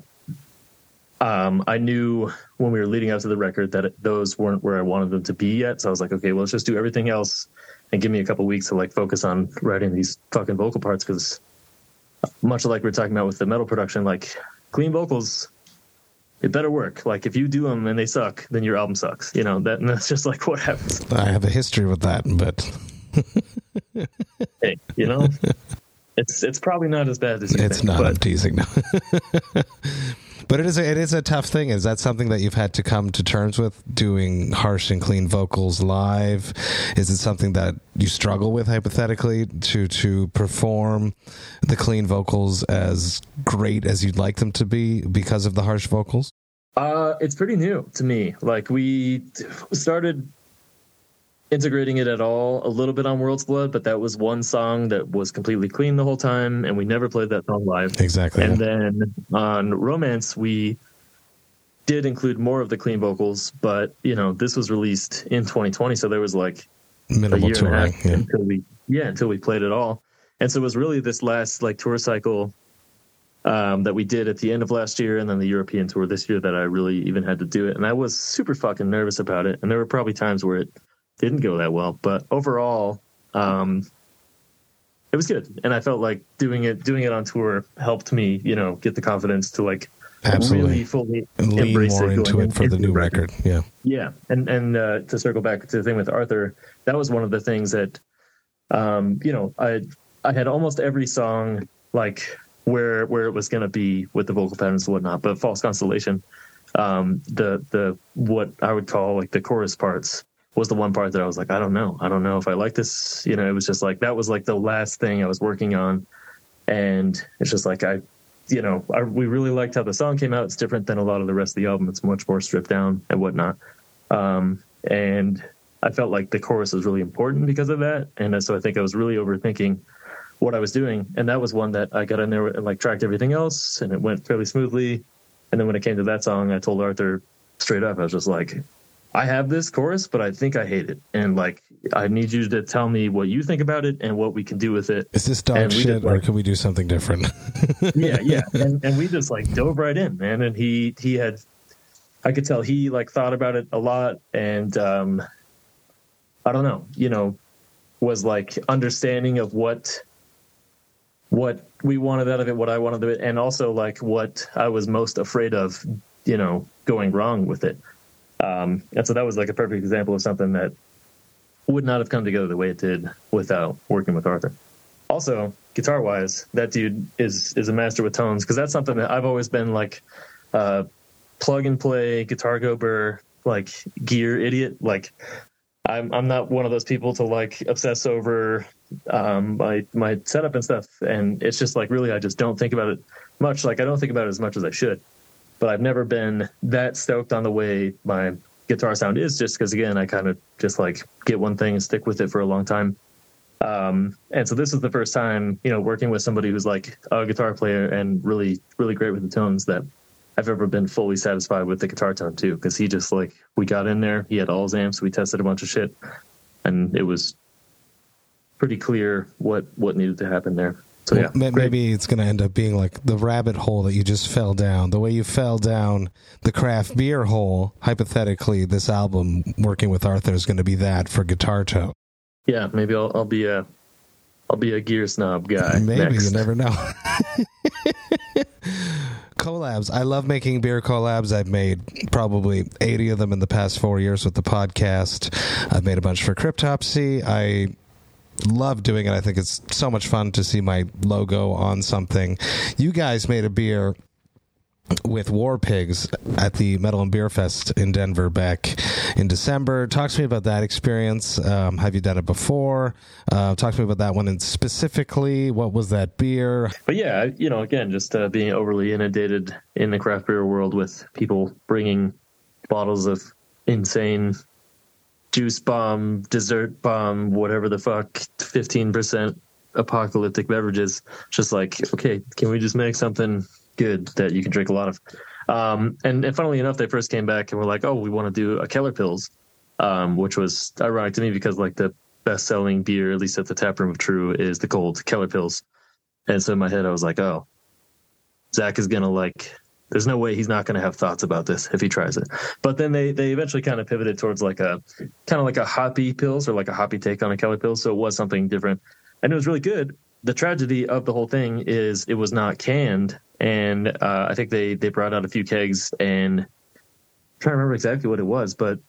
Um, I knew when we were leading up to the record that it, those weren't where I wanted them to be yet. So I was like, okay, well, let's just do everything else and give me a couple weeks to like focus on writing these fucking vocal parts. Because much like we we're talking about with the metal production, like clean vocals, it better work. Like if you do them and they suck, then your album sucks. You know, that, and that's just like what happens. I have a history with that, but hey, you know, it's, it's probably not as bad as you it's think. not. But, I'm teasing now. But it is a, it is a tough thing. Is that something that you've had to come to terms with, doing harsh and clean vocals live? Is it something that you struggle with hypothetically to to perform the clean vocals as great as you'd like them to be because of the harsh vocals? Uh, it's pretty new to me. Like we started integrating it at all a little bit on World's Blood, but that was one song that was completely clean the whole time, and we never played that song live. Exactly. And then on Romance, we did include more of the clean vocals, but you know, this was released in twenty twenty, so there was like minimal a year touring, and a half yeah. until we yeah until we played it all. And so it was really this last like tour cycle um, that we did at the end of last year, and then the European tour this year, that I really even had to do it, and I was super fucking nervous about it. And there were probably times where it didn't go that well, but overall, um, it was good. And I felt like doing it, doing it on tour helped me, you know, get the confidence to like Absolutely. really fully And lean embrace more it into it for the new record. record. Yeah. Yeah. And, and, uh, to circle back to the thing with Arthur, that was one of the things that, um, you know, I, I had almost every song, like where, where it was going to be with the vocal patterns and whatnot, but False Constellation, um, the, the, what I would call like the chorus parts, was the one part that I was like, I don't know. I don't know if I like this. You know, it was just like, that was like the last thing I was working on. And it's just like, I, you know, I, we really liked how the song came out. It's different than a lot of the rest of the album. It's much more stripped down and whatnot. Um, and I felt like the chorus was really important because of that. And so I think I was really overthinking what I was doing. And that was one that I got in there and like tracked everything else, and it went fairly smoothly. And then when it came to that song, I told Arthur straight up, I was just like, I have this chorus, but I think I hate it. And like, I need you to tell me what you think about it and what we can do with it. Is this dog shit, just, like, or can we do something different? yeah, yeah. And, and we just like dove right in, man. And he, he had, I could tell he like thought about it a lot. And um, I don't know, you know, was like understanding of what, what we wanted out of it, what I wanted of it, and also like what I was most afraid of, you know, going wrong with it. Um, and so that was like a perfect example of something that would not have come together the way it did without working with Arthur. Also, guitar-wise, that dude is is a master with tones, because that's something that I've always been like uh, plug-and-play, guitar-go-burr, like gear idiot. Like, I'm I'm not one of those people to like obsess over um, my my setup and stuff. And it's just like, really, I just don't think about it much. Like, I don't think about it as much as I should. But I've never been that stoked on the way my guitar sound is, just because, again, I kind of just like get one thing and stick with it for a long time. Um, and so this is the first time, you know, working with somebody who's like a guitar player and really, really great with the tones, that I've ever been fully satisfied with the guitar tone too. Cause he just like, we got in there, he had all his amps, we tested a bunch of shit, and it was pretty clear what, what needed to happen there. So yeah, well, great. Maybe it's going to end up being like the rabbit hole that you just fell down. The way you fell down the craft beer hole, hypothetically, this album working with Arthur is going to be that for guitar tone. Yeah, maybe I'll, I'll be a, I'll be a gear snob guy. Maybe next. You never know. Collabs. I love making beer collabs. I've made probably eighty of them in the past four years with the podcast. I've made a bunch for Cryptopsy. I love doing it. I think it's so much fun to see my logo on something. You guys made a beer with War Pigs at the Metal and Beer Fest in Denver back in December. Talk to me about that experience. Um, have you done it before? Uh, talk to me about that one, and specifically, what was that beer? But yeah, you know, again, just uh, being overly inundated in the craft beer world with people bringing bottles of insane juice bomb, dessert bomb, whatever the fuck, fifteen percent apocalyptic beverages. Just like, okay, can we just make something good that you can drink a lot of? Um, and, and funnily enough, they first came back and were like, oh, we want to do a Keller Pils, um, which was ironic to me because like the best selling beer, at least at the tap room of True, is the cold Keller Pils. And so in my head, I was like, oh, Zach is going to like, there's no way he's not going to have thoughts about this if he tries it. But then they, they eventually kind of pivoted towards like a kind of like a hoppy Pils, or like a hoppy take on a Keller Pils. So it was something different, and it was really good. The tragedy of the whole thing is it was not canned. And uh, I think they, they brought out a few kegs, and I'm trying to remember exactly what it was, but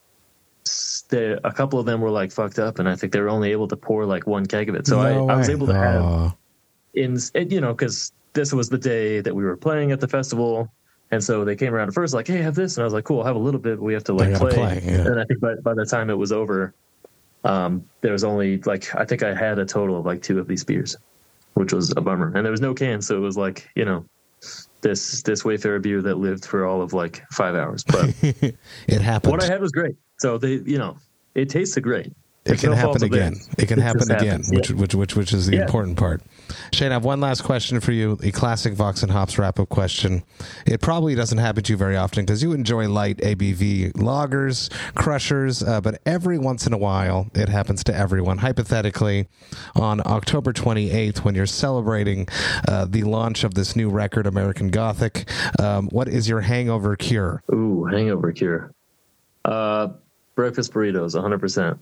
they, a couple of them were like fucked up, and I think they were only able to pour like one keg of it. So no I, I was able to have oh. in, you know, because this was the day that we were playing at the festival. And so they came around at first like, hey, have this. And I was like, cool, I'll have a little bit, but we have to like play. play yeah. And I think by, by the time it was over, um, there was only like, I think I had a total of like two of these beers, which was a bummer. And there was no can. So it was like, you know, this this Wayfarer beer that lived for all of like five hours. But it happened. What I had was great. So they, you know, it tasted great. It can no happen again. It, it can it happen again, happens, which, yeah. which which which is the yeah. important part. Shane, I have one last question for you, a classic Vox and Hops wrap-up question. It probably doesn't happen to you very often because you enjoy light A B V lagers, crushers, uh, but every once in a while it happens to everyone. Hypothetically, on October twenty-eighth, when you're celebrating uh, the launch of this new record, American Gothic, um, what is your hangover cure? Ooh, hangover cure. Uh, breakfast burritos, one hundred percent.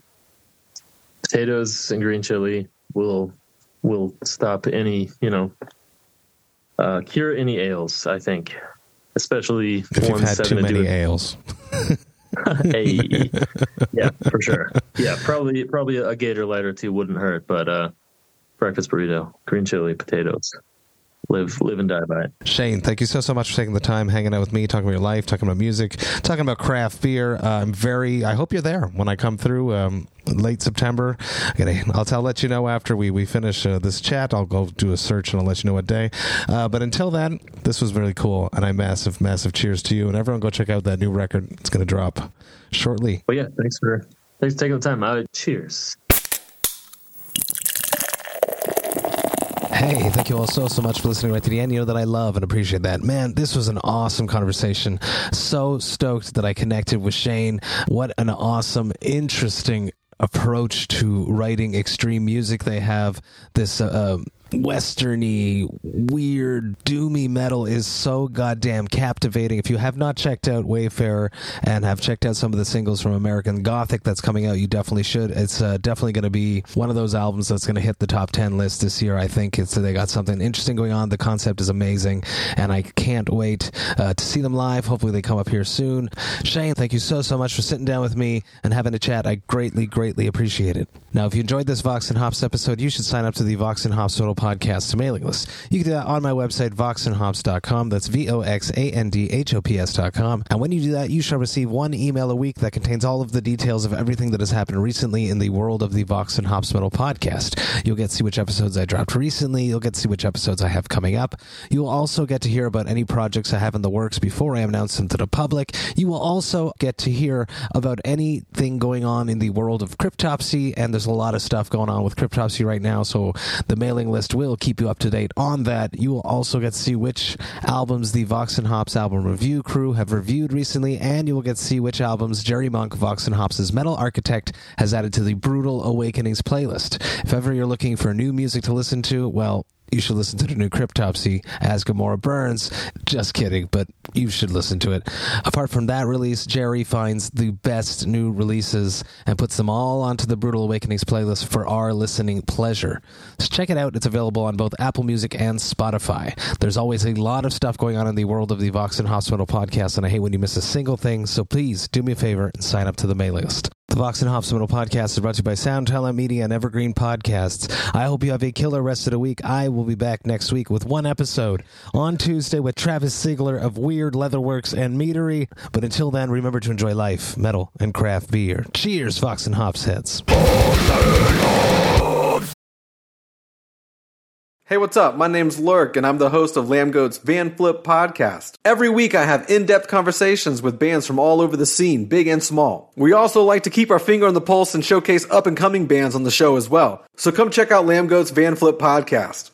Potatoes and green chili will will stop any, you know, uh, cure any ails, I think, especially if you've had too many it. ales. Hey, yeah, for sure. Yeah, probably probably a Gator light or two wouldn't hurt, but uh, breakfast burrito, green chili, potatoes. Live, live and die by it. Shane, thank you so, so much for taking the time, hanging out with me, talking about your life, talking about music, talking about craft beer. Uh, I'm very, I hope you're there when I come through um, late September. Okay, I'll, tell, I'll let you know after we, we finish uh, this chat. I'll go do a search and I'll let you know what day. Uh, but until then, this was really cool. And I massive, massive cheers to you. And everyone go check out that new record. It's going to drop shortly. Well, yeah, thanks for, thanks for taking the time. Uh, cheers. Hey, thank you all so, so much for listening right to the end. You know that I love and appreciate that. Man, this was an awesome conversation. So stoked that I connected with Shane. What an awesome, interesting approach to writing extreme music they have. This uh, westerny, weird, doomy metal is so goddamn captivating. If you have not checked out Wayfarer and have checked out some of the singles from American Gothic that's coming out, you definitely should. It's uh, definitely going to be one of those albums that's going to hit the top ten list this year. I think it's they got something interesting going on. The concept is amazing, and I can't wait uh, to see them live. Hopefully they come up here soon. Shane, thank you so, so much for sitting down with me and having a chat. I greatly, greatly appreciate it. Now, if you enjoyed this Vox and Hops episode, you should sign up to the Vox and Hops Metal Podcast mailing list. You can do that on my website, vox and hops dot com. That's V O X A N D H O P S dot com. And when you do that, you shall receive one email a week that contains all of the details of everything that has happened recently in the world of the Vox and Hops Metal Podcast. You'll get to see which episodes I dropped recently. You'll get to see which episodes I have coming up. You will also get to hear about any projects I have in the works before I announce them to the public. You will also get to hear about anything going on in the world of Cryptopsy, and there's a lot of stuff going on with Cryptopsy right now, so the mailing list will keep you up to date on that. You will also get to see which albums the Vox and Hops album review crew have reviewed recently, and you will get to see which albums Jerry Monk, Vox and Hops' Metal Architect, has added to the Brutal Awakenings playlist. If ever you're looking for new music to listen to, well, you should listen to the new Cryptopsy as Gomorrah Burns. Just kidding, but you should listen to it. Apart from that release, Jerry finds the best new releases and puts them all onto the Brutal Awakenings playlist for our listening pleasure. So check it out. It's available on both Apple Music and Spotify. There's always a lot of stuff going on in the world of the Vox and Hops Metal Podcast, and I hate when you miss a single thing, so please do me a favor and sign up to the mailing list. The Vox and Hops Metal Podcast is brought to you by Sound Talent Media and Evergreen Podcasts. I hope you have a killer rest of the week. I will be back next week with one episode on Tuesday with Travis Ziegler of Weird Leatherworks and Meadery. But until then, remember to enjoy life, metal, and craft beer. Cheers, Vox and Hops heads. Hey, what's up? My name's Lurk, and I'm the host of Lambgoat's Van Flip podcast. Every week I have in-depth conversations with bands from all over the scene, big and small. We also like to keep our finger on the pulse and showcase up-and-coming bands on the show as well. So come check out Lambgoat's Van Flip podcast.